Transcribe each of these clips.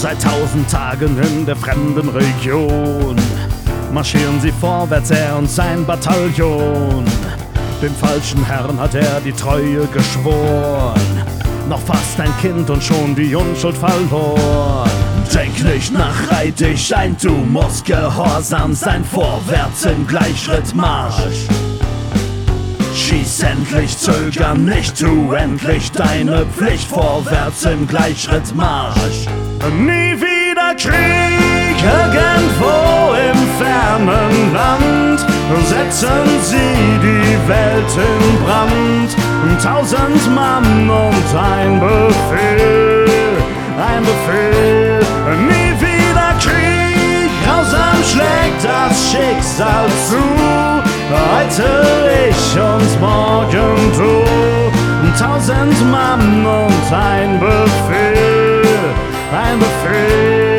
Seit 1000 Tagen in der fremden Region marschieren sie vorwärts, er und sein Bataillon. Dem falschen Herrn hat er die Treue geschworen, noch fast ein Kind und schon die Unschuld verloren. Denk nicht nach, reih dich ein, du musst gehorsam sein, vorwärts im Gleichschrittmarsch. Schieß endlich, zöger nicht, tu endlich deine Pflicht, vorwärts im Gleichschrittmarsch. Nie wieder Krieg irgendwo im fernen Land, setzen sie die Welt in Brand. 1000 Mann und ein Befehl, ein Befehl. Nie wieder Krieg, grausam schlägt das Schicksal zu. Heute ich und morgen du, 1000 Mann und ein Befehl, ein Befehl.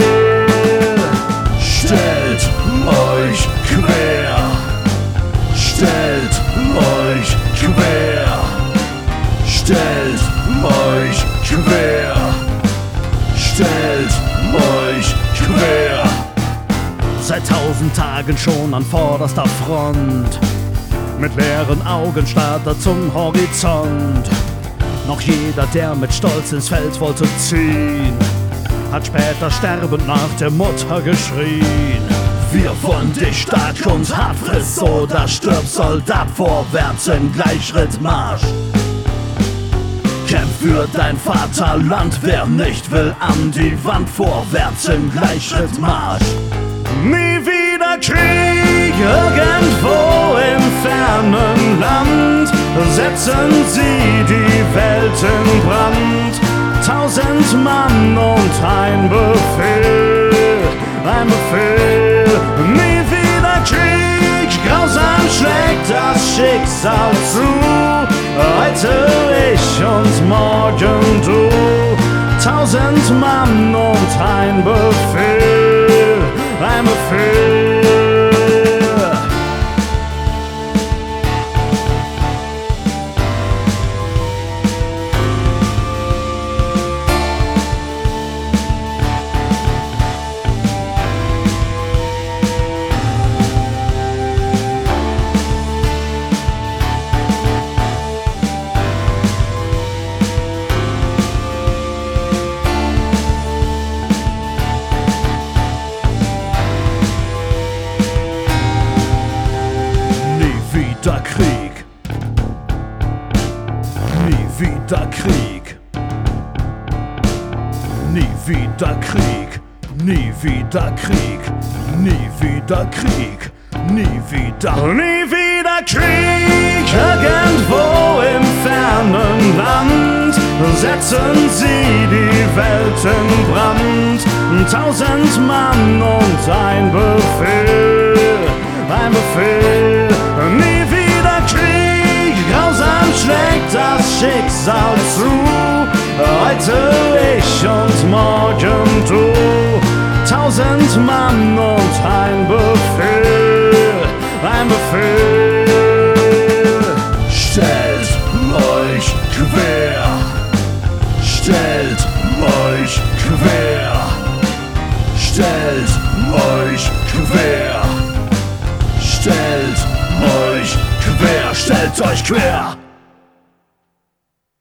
Stellt euch quer, stellt euch quer, stellt euch quer, stellt euch quer. Seit 1000 Tagen schon an vorderster Front, mit leeren Augen starrt er zum Horizont. Noch jeder, der mit Stolz ins Feld wollte ziehen, hat später sterbend nach der Mutter geschrien. Wir wollen dich stark und hart, friss oder stirb, Soldat, vorwärts im Gleichschrittmarsch. Kämpf für dein Vaterland, wer nicht will an die Wand, vorwärts im Gleichschrittmarsch. Nie wieder Krieg irgendwo im fernen Land, setzen sie die Welt in Brand. 1000 Mann und ein Befehl, ein Befehl. Nie wieder Krieg, grausam schlägt das Schicksal zu. Heute ich und morgen du, 1000 Mann und ein Befehl, ein Befehl. Wieder Krieg, nie wieder Krieg, nie wieder Krieg, nie wieder Krieg, nie wieder Krieg, nie wieder Krieg irgendwo im fernen Land, setzen sie die Welt in Brand. 1000 Mann und ein Befehl, ein Befehl. Nie wieder Krieg, grausam schlägt das Schicksal zu. Heute ich und morgen du, 1000 Mann und ein Befehl, ein Befehl. Stellt euch quer, stellt euch quer, stellt euch quer, stellt euch quer, stellt euch quer.